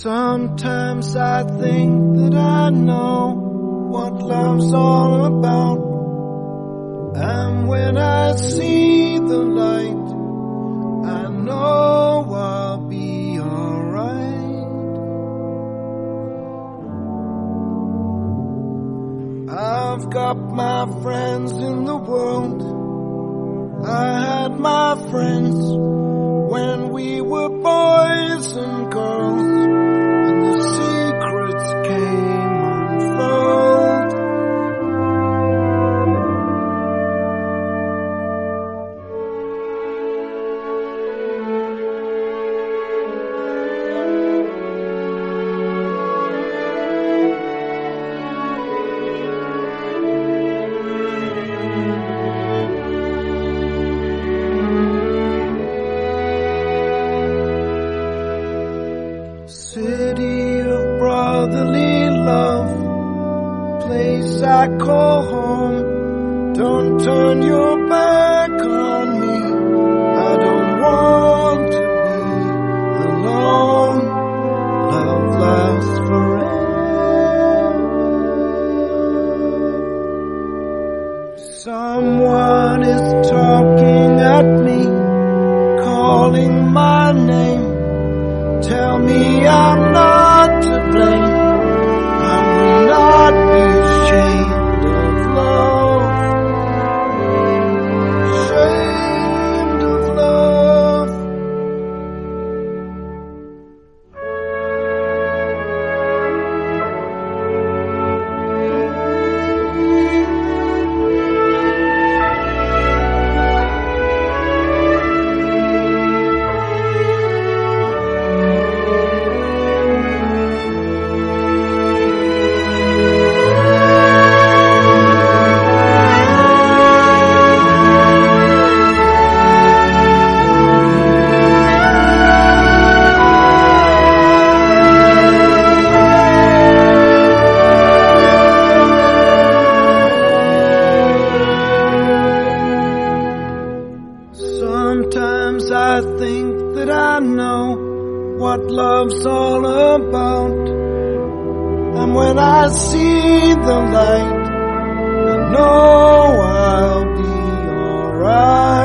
Sometimes I think that I know what love's all about, and when I see the light, I know I'll be alright. I've got my friends in the world. I had my friends when we were boys and girls, and the secrets came unfurled. City of brotherly love, place I call home. Don't turn your back on me, I don't want to be alone. Love lasts forever. Someone is talking at me, calling my name. Tell me I'm not to blame. I will not be ashamed of love. Ashamed of love. Sometimes I think that I know what love's all about, and when I see the light, I know I'll be alright.